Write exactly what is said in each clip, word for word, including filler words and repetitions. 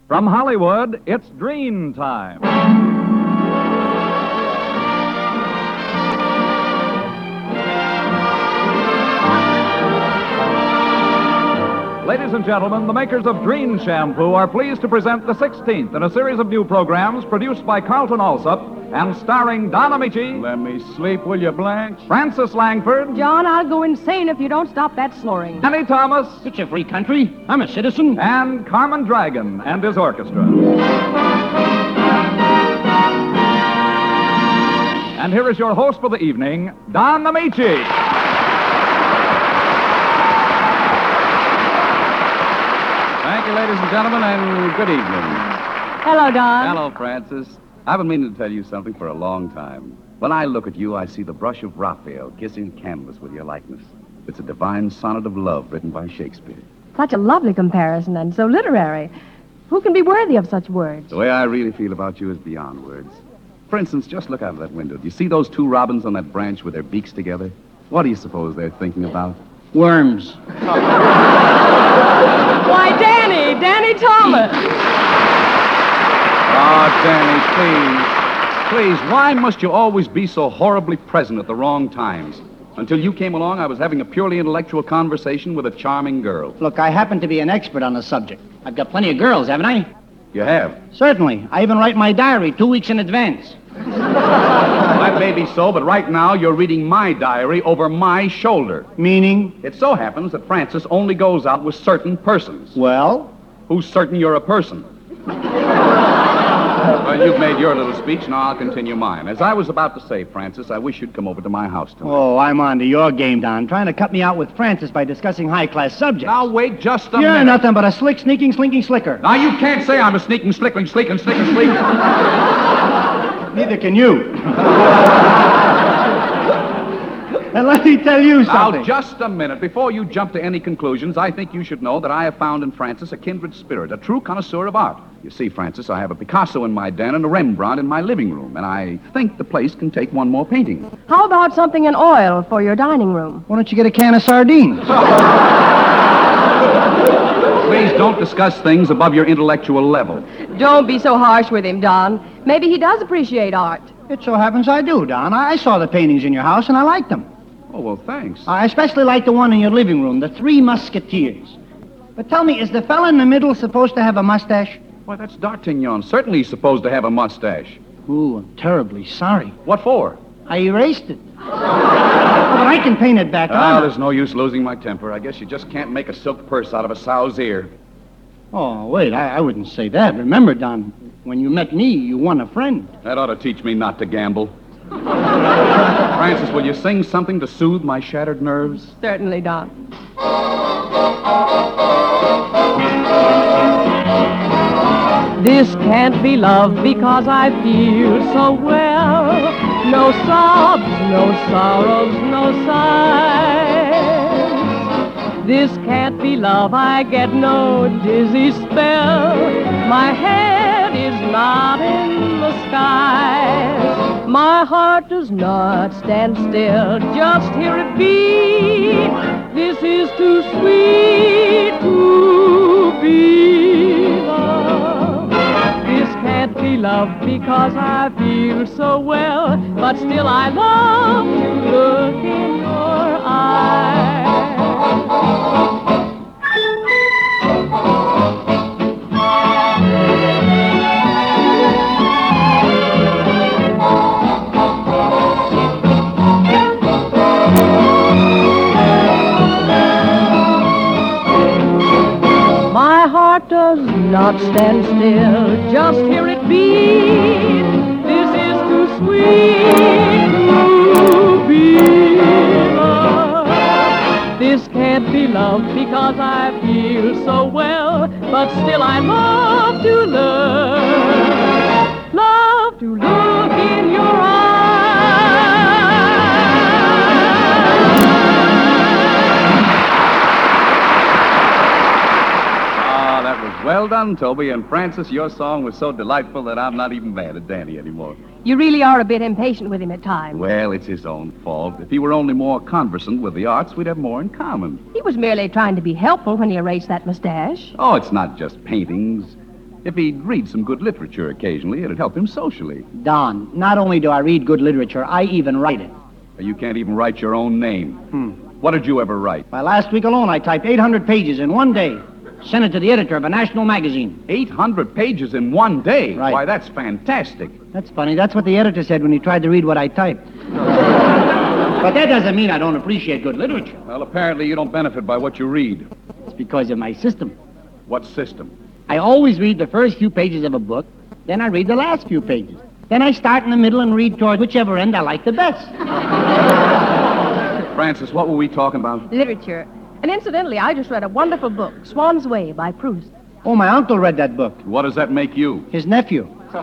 From Hollywood, it's Dream Time. Ladies and gentlemen, the makers of Dream Shampoo are pleased to present the sixteenth in a series of new programs produced by Carlton Alsop and starring Don Amici. Let me sleep, will you, Blanche? Francis Langford. John, I'll go insane if you don't stop that snoring. Annie Thomas. It's a free country. I'm a citizen. And Carmen Dragon and his orchestra. And here is your host for the evening, Don Amici. Thank you, ladies and gentlemen, and good evening. Hello, Don. Hello, Francis. I've been meaning to tell you something for a long time. When I look at you, I see the brush of Raphael kissing canvas with your likeness. It's a divine sonnet of love written by Shakespeare. Such a lovely comparison and so literary. Who can be worthy of such words? The way I really feel about you is beyond words. For instance, just look out of that window. Do you see those two robins on that branch with their beaks together? What do you suppose they're thinking about? Worms. Why, Danny, Danny Thomas. Oh, Danny, please. Please, why must you always be so horribly present at the wrong times? Until you came along, I was having a purely intellectual conversation with a charming girl. Look, I happen to be an expert on the subject. I've got plenty of girls, haven't I? You have? Certainly. I even write my diary two weeks in advance. That may be so, but right now you're reading my diary over my shoulder. Meaning? It so happens that Francis only goes out with certain persons. Well? Who's certain you're a person? Well, you've made your little speech, now I'll continue mine. As I was about to say, Francis, I wish you'd come over to my house tonight. Oh, I'm on to your game, Don. Trying to cut me out with Francis by discussing high-class subjects. Now, wait just a You're minute. nothing but a slick, sneaking, slinking slicker. Now, you can't say I'm a sneaking, slickling, sleeking, sneaking, sleeker. Neither can you. And let me tell you something. Now, just a minute. Before you jump to any conclusions, I think you should know that I have found in Francis a kindred spirit, a true connoisseur of art. You see, Francis, I have a Picasso in my den and a Rembrandt in my living room, and I think the place can take one more painting. How about something in oil for your dining room? Why don't you get a can of sardines? Please don't discuss things above your intellectual level. Don't be so harsh with him, Don. Maybe he does appreciate art. It so happens I do, Don. I saw the paintings in your house, and I liked them. Oh, well, thanks. I especially like the one in your living room, the Three Musketeers. But tell me, is the fella in the middle supposed to have a mustache? Why, that's D'Artagnan. Certainly he's supposed to have a mustache. Ooh, I'm terribly sorry. What for? I erased it. Oh, but I can paint it back Oh, on. there's no use losing my temper. I guess you just can't make a silk purse out of a sow's ear. Oh, wait, I, I wouldn't say that. Remember, Don, when you met me, you won a friend. That ought to teach me not to gamble. Francis, will you sing something to soothe my shattered nerves? Certainly, Don. This can't be love because I feel so well. No sobs, no sorrows, no sighs. This can't be love, I get no dizzy spell. My head is not in the skies. My heart does not stand still, just hear it beat. This is too sweet to be love. This can't be love because I feel so well, but still I love to look in your eyes. Does not stand still, just hear it beat. This is too sweet to be love. This can't be love because I feel so well, but still I love to learn, love to look in your eyes. Well done, Toby. And Francis, your song was so delightful that I'm not even mad at Danny anymore. You really are a bit impatient with him at times. Well, it's his own fault. If he were only more conversant with the arts, we'd have more in common. He was merely trying to be helpful when he erased that mustache. Oh, it's not just paintings. If he'd read some good literature occasionally, it'd help him socially. Don, not only do I read good literature, I even write it. You can't even write your own name. Hmm. What did you ever write? Why, last week alone, I typed eight hundred pages in one day. Sent it to the editor of a national magazine. eight hundred pages in one day? Right. Why, that's fantastic. That's funny. That's what the editor said when he tried to read what I typed. But that doesn't mean I don't appreciate good literature. Well, apparently you don't benefit by what you read. It's because of my system. What system? I always read the first few pages of a book, then I read the last few pages. Then I start in the middle and read toward whichever end I like the best. Francis, what were we talking about? Literature. And incidentally, I just read a wonderful book, Swan's Way by Proust. Oh, my uncle read that book. What does that make you? His nephew.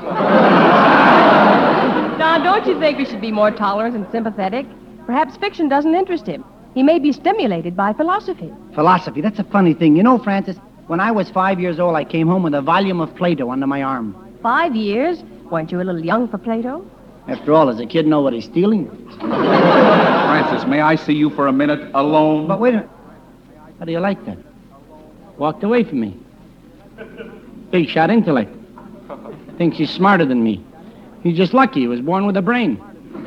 Don, don't you think we should be more tolerant and sympathetic? Perhaps fiction doesn't interest him. He may be stimulated by philosophy. Philosophy, that's a funny thing. You know, Francis, when I was five years old, I came home with a volume of Plato under my arm. Five years? Weren't you a little young for Plato? After all, does a kid know what he's stealing? Francis, may I see you for a minute alone? But wait a minute. How do you like that? Walked away from me. Big shot intellect. Thinks he's smarter than me. He's just lucky he was born with a brain.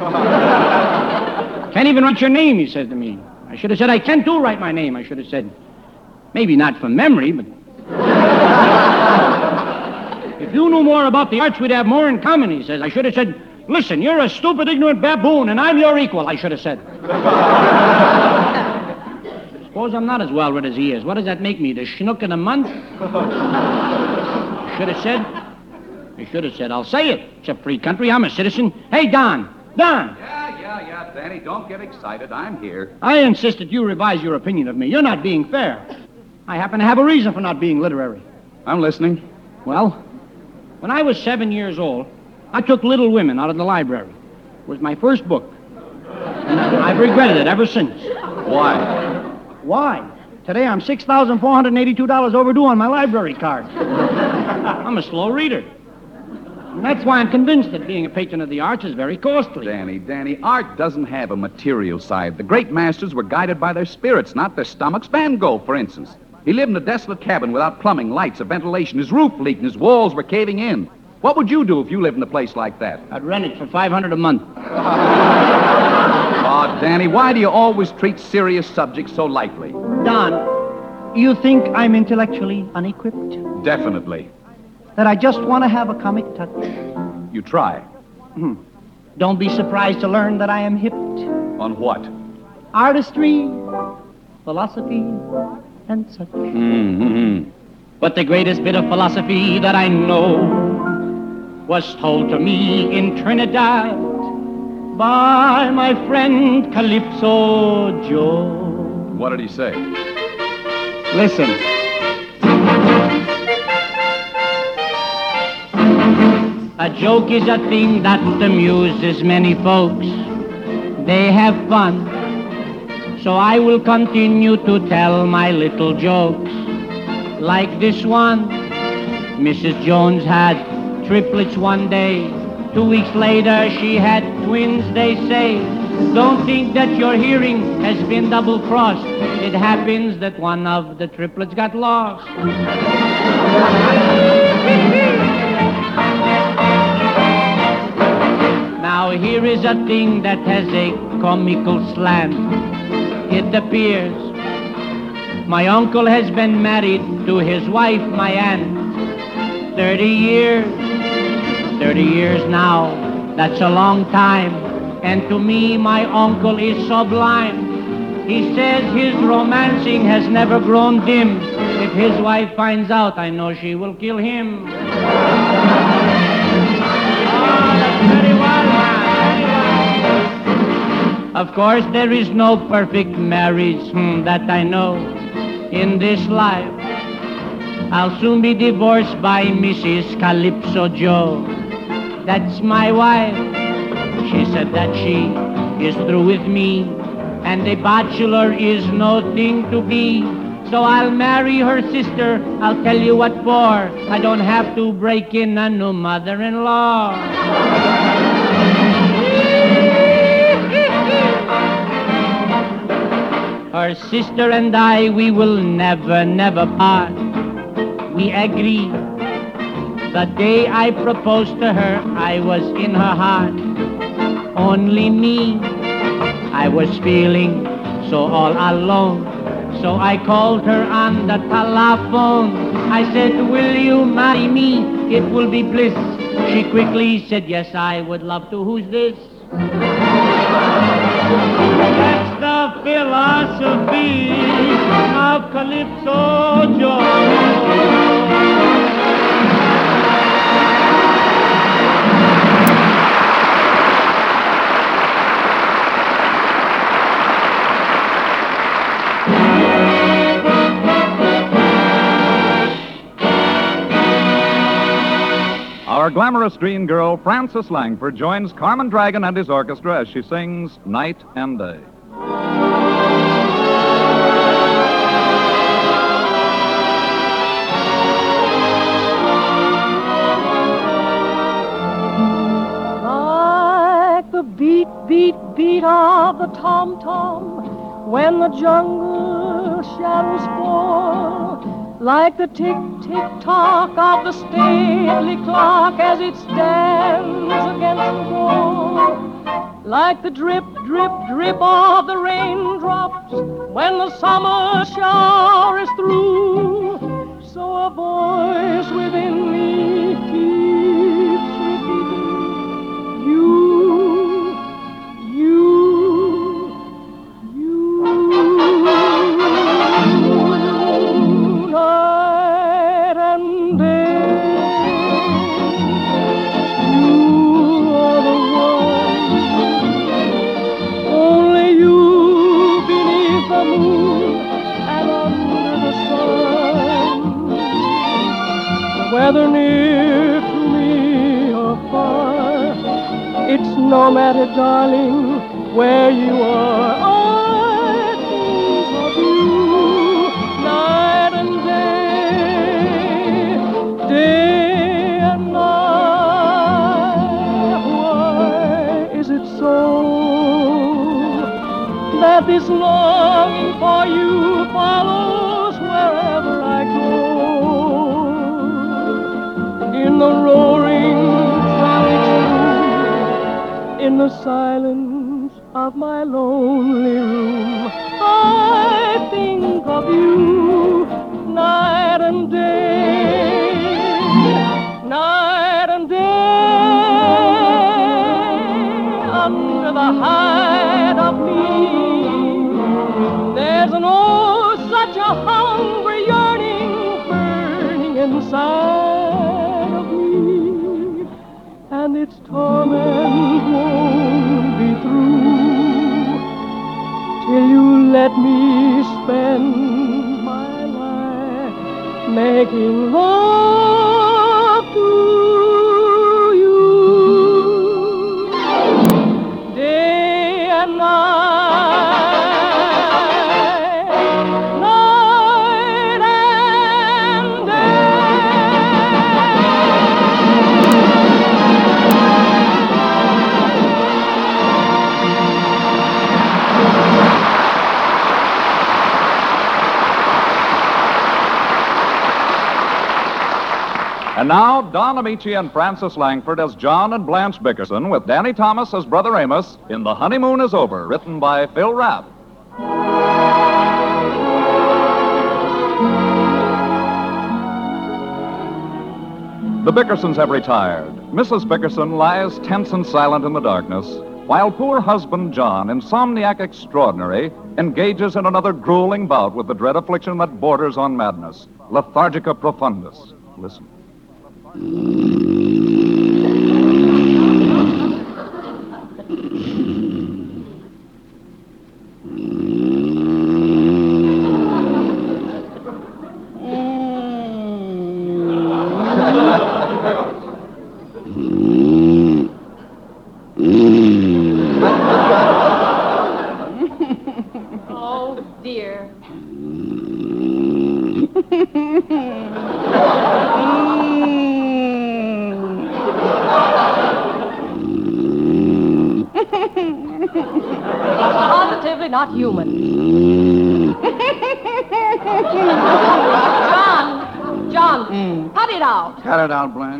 Can't even write your name, he says to me. I should have said, I can't do write my name. I should have said, maybe not from memory, but... If you knew more about the arts, we'd have more in common, he says. I should have said, listen, you're a stupid, ignorant baboon, and I'm your equal, I should have said. Suppose I'm not as well-read as he is. What does that make me, the schnook in a month? I should have said, I should have said, I'll say it. It's a free country, I'm a citizen. Hey, Don, Don! Yeah, yeah, yeah, Danny, don't get excited. I'm here. I insist that you revise your opinion of me. You're not being fair. I happen to have a reason for not being literary. I'm listening. Well, when I was seven years old, I took Little Women out of the library. It was my first book. And I've regretted it ever since. Why? Why? Today I'm six thousand four hundred eighty-two dollars overdue on my library card. I'm a slow reader. And that's why I'm convinced that being a patron of the arts is very costly. Danny, Danny, art doesn't have a material side. The great masters were guided by their spirits, not their stomachs. Van Gogh, for instance. He lived in a desolate cabin without plumbing, lights, or ventilation. His roof leaked and his walls were caving in. What would you do if you lived in a place like that? I'd rent it for five hundred dollars a month. Oh, Danny, why do you always treat serious subjects so lightly? Don, you think I'm intellectually unequipped? Definitely. That I just want to have a comic touch? You try. Hmm. Don't be surprised to learn that I am hipped. On what? Artistry, philosophy, and such. Mm-hmm. But the greatest bit of philosophy that I know was told to me in Trinidad by my friend Calypso Joe. What did he say? Listen. A joke is a thing that amuses many folks. They have fun. So I will continue to tell my little jokes. Like this one. Missus Jones had triplets one day. Two weeks later she had twins, they say. Don't think that your hearing has been double-crossed. It happens that one of the triplets got lost. Now here is a thing that has a comical slant. It appears my uncle has been married to his wife, my aunt. Thirty years, thirty years now, that's a long time. And to me, my uncle is sublime. He says his romancing has never grown dim. If his wife finds out, I know she will kill him. Oh, that's very well, man, very well. Of course, there is no perfect marriage hmm, that I know in this life. I'll soon be divorced by Missus Calypso Joe. That's my wife. She said that she is through with me, and a bachelor is no thing to be. So I'll marry her sister, I'll tell you what for. I don't have to break in a new mother-in-law. Her sister and I, we will never, never part. We agree The day I proposed to her, I was in her heart. Only me, I was feeling so all alone. So I called her on the telephone. I said, will you marry me? It will be bliss. She quickly said, yes, I would love to. Who's this? That's the philosophy of Calypso Joe. Our glamorous dream girl, Frances Langford, joins Carmen Dragon and his orchestra as she sings Night and Day. Like the beat, beat, beat of the tom-tom when the jungle shadows fall, like the tick-tick-tock of the stately clock as it stands against the wall, like the drip, drip, drip of the raindrops when the summer shower is through. So a voice within me keeps repeating, you, you, you. Night and day, you are the one, only you beneath the moon and under the sun. Whether near to me or far, it's no matter, darling, where you are. I think of you night and day, day and night. Why is it so that this longing for you follows wherever I go? In the roaring traffic street, in the silence of my lonely room, I think of you night and day, night and day. Under the hide of me, there's an oh, such a hungry yearning burning inside of me, and its torment won't be through till you let me spend my life making love to you day and night, night and And now, Don Amici and Frances Langford as John and Blanche Bickerson, with Danny Thomas as Brother Amos in The Honeymoon is Over, written by Phil Rapp. The Bickersons have retired. Missus Bickerson lies tense and silent in the darkness, while poor husband John, insomniac extraordinary, engages in another grueling bout with the dread affliction that borders on madness, lethargica profundus. Listen. Oh, dear. Positively not human. John, John, John, cut it out. Cut it out, Blanche.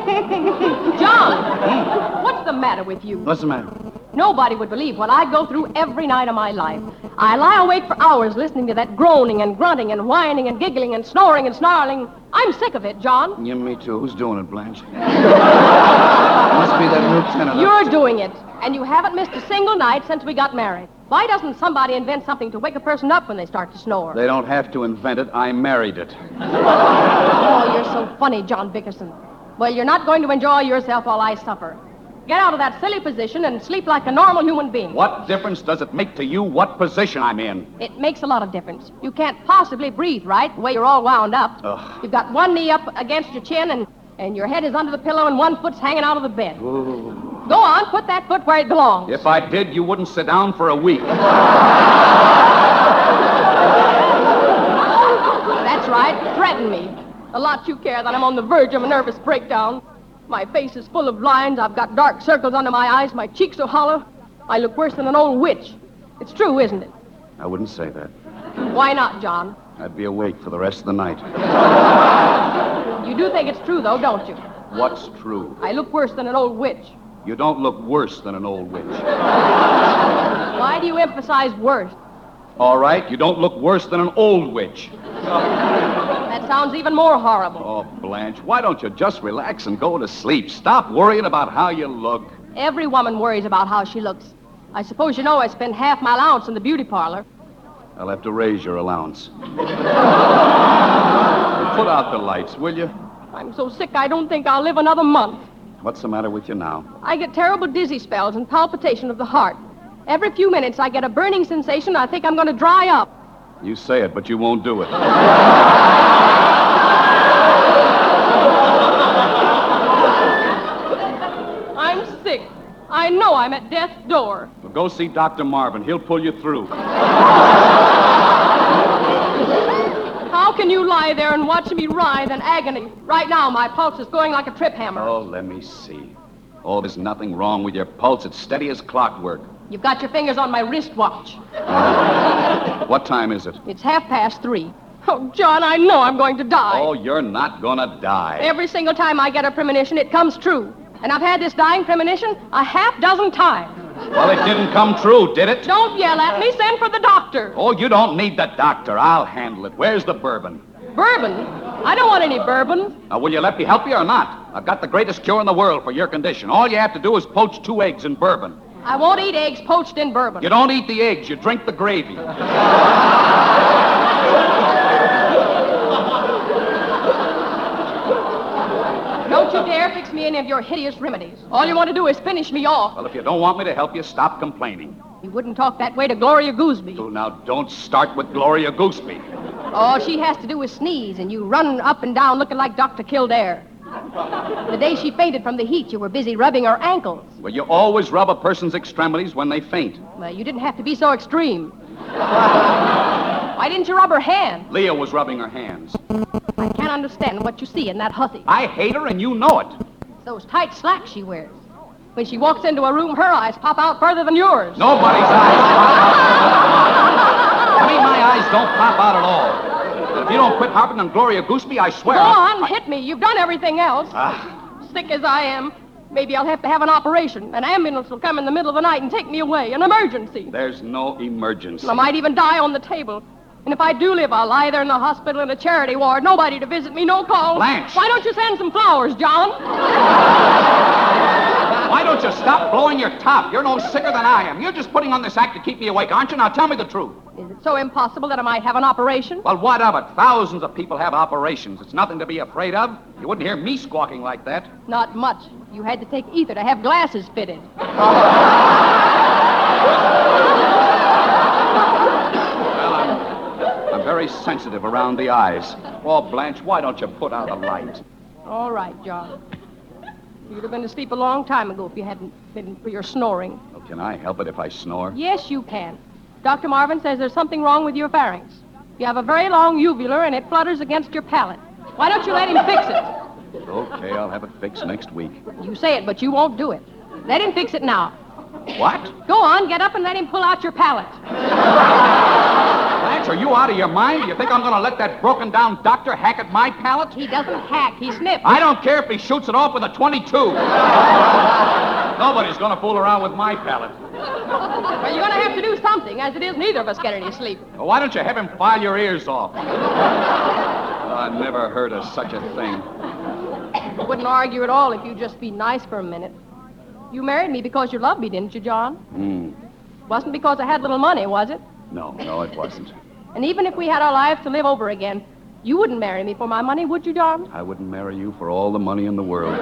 John, what's the matter with you? What's the matter? Nobody would believe what I go through every night of my life. I lie awake for hours listening to that groaning and grunting and whining and giggling and snoring and snarling. I'm sick of it, John. Yeah, me too. Who's doing it, Blanche? Must be that lieutenant. You're doing it, and you haven't missed a single night since we got married. Why doesn't somebody invent something to wake a person up when they start to snore? They don't have to invent it. I married it. Oh, you're so funny, John Bickerson. Well, you're not going to enjoy yourself while I suffer. Get out of that silly position and sleep like a normal human being. What difference does it make to you what position I'm in? It makes a lot of difference. You can't possibly breathe right the way you're all wound up. Ugh. You've got one knee up against your chin and, and your head is under the pillow and one foot's hanging out of the bed. Ooh. Go on, put that foot where it belongs. If I did, you wouldn't sit down for a week. That's right. Threaten me. A lot you care that I'm on the verge of a nervous breakdown. My face is full of lines. I've got dark circles under my eyes. My cheeks are hollow. I look worse than an old witch. It's true, isn't it? I wouldn't say that. Why not, John? I'd be awake for the rest of the night. You do think it's true, though, don't you? What's true? I look worse than an old witch. You don't look worse than an old witch. Why do you emphasize worse? All right, you don't look worse than an old witch. That sounds even more horrible. Oh, Blanche, why don't you just relax and go to sleep? Stop worrying about how you look. Every woman worries about how she looks. I suppose you know I spend half my allowance in the beauty parlor. I'll have to raise your allowance. Put out the lights, will you? I'm so sick I don't think I'll live another month. What's the matter with you now? I get terrible dizzy spells and palpitation of the heart. Every few minutes I get a burning sensation. I think I'm going to dry up. You say it, but you won't do it. I'm sick. I know I'm at death's door. Well, go see Doctor Marvin. He'll pull you through. How can you lie there and watch me writhe in agony? Right now, my pulse is going like a trip hammer. Oh, let me see. Oh, there's nothing wrong with your pulse. It's steady as clockwork. You've got your fingers on my wristwatch. What time is it? It's half past three. Oh, John, I know I'm going to die. Oh, you're not gonna die. Every single time I get a premonition, it comes true. And I've had this dying premonition a half dozen times. Well, it didn't come true, did it? Don't yell at me. Send for the doctor. Oh, you don't need the doctor. I'll handle it. Where's the bourbon? Bourbon? I don't want any bourbon. Now, will you let me help you or not? I've got the greatest cure in the world for your condition. All you have to do is poach two eggs in bourbon. I won't eat eggs poached in bourbon. You don't eat the eggs. You drink the gravy. Don't you dare fix me any of your hideous remedies. All you want to do is finish me off. Well, if you don't want me to help you, stop complaining. You wouldn't talk that way to Gloria Gooseby. Oh, now, don't start with Gloria Gooseby. All she has to do is sneeze, and you run up and down looking like Doctor Kildare. The day she fainted from the heat, you were busy rubbing her ankles. Well, you always rub a person's extremities when they faint. Well, you didn't have to be so extreme. Why didn't you rub her hand? Leah was rubbing her hands. I can't understand what you see in that hussy. I hate her, and you know it. Those tight slacks she wears. When she walks into a room, her eyes pop out further than yours. Nobody's eyes pop out. I mean, my eyes don't pop out at all. And if you don't quit harping on Gloria Gooseby, I swear... Go I'll... on, hit me. You've done everything else. Ah. Sick as I am, maybe I'll have to have an operation. An ambulance will come in the middle of the night and take me away. An emergency. There's no emergency. I might even die on the table. And if I do live, I'll lie there in the hospital in a charity ward. Nobody to visit me, no calls. Blanche. Why don't you send some flowers, John? Why don't you stop blowing your top? You're no sicker than I am. You're just putting on this act to keep me awake, aren't you? Now tell me the truth. Is it so impossible that I might have an operation? Well, what of it? Thousands of people have operations. It's nothing to be afraid of. You wouldn't hear me squawking like that. Not much. You had to take ether to have glasses fitted. I'm very sensitive around the eyes. Oh, Blanche, why don't you put out a light? All right, John. You'd have been asleep a long time ago if you hadn't been for your snoring. Well, can I help it if I snore? Yes, you can. Doctor Marvin says there's something wrong with your pharynx. You have a very long uvula, and it flutters against your palate. Why don't you let him fix it? Okay, I'll have it fixed next week. You say it, but you won't do it. Let him fix it now. What? Go on, get up and let him pull out your palate. Blanche, Blanche, are you out of your mind? Do you think I'm going to let that broken-down doctor hack at my palate? He doesn't hack. He snips. I don't care if he shoots it off with a twenty-two. Nobody's going to fool around with my palate. Well, you're going to have to do something. As it is, neither of us get any sleep. Well, why don't you have him file your ears off? I never heard of such a thing. I wouldn't argue at all if you'd just be nice for a minute. You married me because you loved me, didn't you, John? Hmm. Wasn't because I had little money, was it? No, no, it wasn't. And even if we had our lives to live over again, you wouldn't marry me for my money, would you, John? I wouldn't marry you for all the money in the world.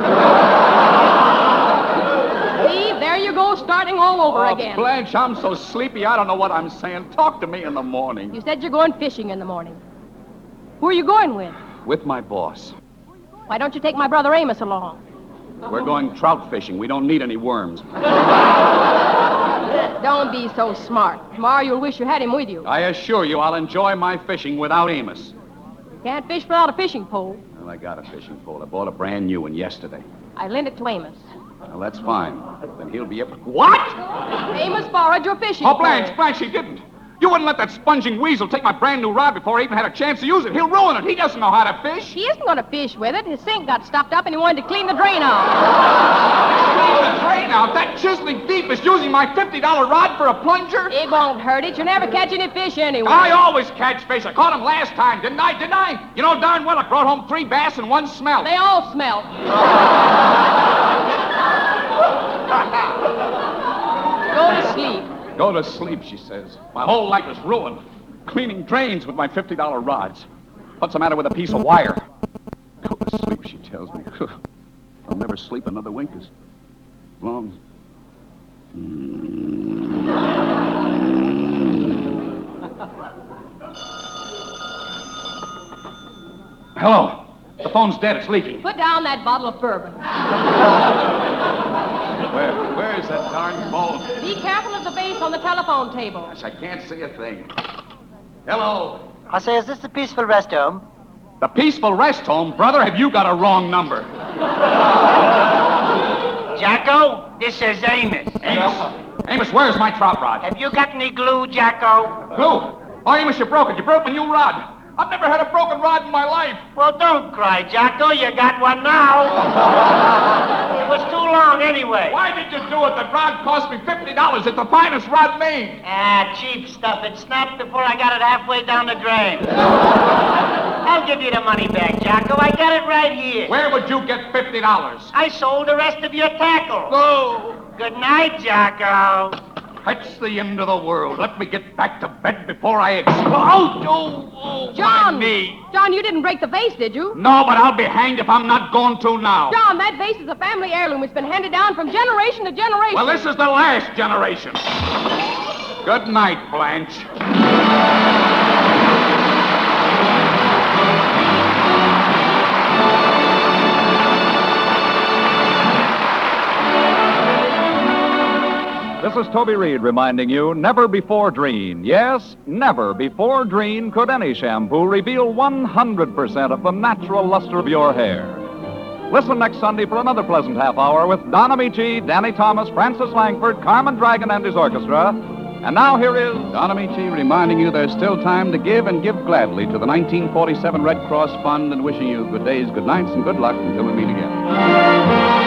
See, there you go, starting all over Oh, again. Blanche, I'm so sleepy, I don't know what I'm saying. Talk to me in the morning. You said you're going fishing in the morning. Who are you going with? With my boss. Why don't you take my brother Amos along? We're going trout fishing. We don't need any worms. Don't be so smart. Tomorrow you'll wish you had him with you. I assure you I'll enjoy my fishing without Amos. Can't fish without a fishing pole. Well, I got a fishing pole. I bought a brand new one yesterday. I lent it to Amos. Well, that's fine. Then he'll be able... What? Amos borrowed your fishing Oh, pole. Blanche, Blanche, he didn't. You wouldn't let that sponging weasel take my brand new rod before I even had a chance to use it. He'll ruin it. He doesn't know how to fish. He isn't going to fish with it. His sink got stopped up and he wanted to clean the drain out. Clean the drain out. That chiseling thief is using my fifty dollar rod for a plunger. It won't hurt it. You'll never catch any fish anyway. I always catch fish. I caught him last time, didn't I? Didn't I? You know darn well I brought home three bass and one smelt. They all smell. Go to sleep. Go to sleep, she says. My whole life is ruined. Cleaning drains with my fifty dollar rods. What's the matter with a piece of wire? Go to sleep, she tells me. I'll never sleep another wink as long. Hello. The phone's dead. It's leaking. Put down that bottle of bourbon. Where? Where is that darn phone? Be careful of the base on the telephone table. Gosh, I can't see a thing. Hello. I say, is this the Peaceful Rest Home? The Peaceful Rest Home? Brother, have you got a wrong number? Jacko, this is Amos. Amos. Amos, where's my trout rod? Have you got any glue, Jacko? Glue? Oh, Amos, you broke it. You broke my new rod. I've never had a broken rod in my life. Well, don't cry, Jacko. You got one now. It was too long anyway. Why did you do it? The rod cost me fifty dollars. It's the finest rod made. Ah, cheap stuff. It snapped before I got it halfway down the drain. I'll give you the money back, Jacko. I got it right here. Where would you get fifty dollars? I sold the rest of your tackle. Oh, Good night, Jacko. that's the end of the world. Let me get back to bed before I explode. Oh, oh, oh, John! my knee. John, you didn't break the vase, did you? No, but I'll be hanged if I'm not going to now. John, that vase is a family heirloom. It's been handed down from generation to generation. Well, this is the last generation. Good night, Blanche. This is Toby Reed reminding you, never before Dreen. Yes, never before Dreen could any shampoo reveal one hundred percent of the natural luster of your hair. Listen next Sunday for another pleasant half hour with Don Amici, Danny Thomas, Francis Langford, Carmen Dragon, and his orchestra. And now here is Don Amici reminding you there's still time to give and give gladly to the nineteen forty-seven Red Cross Fund and wishing you good days, good nights, and good luck until we meet again.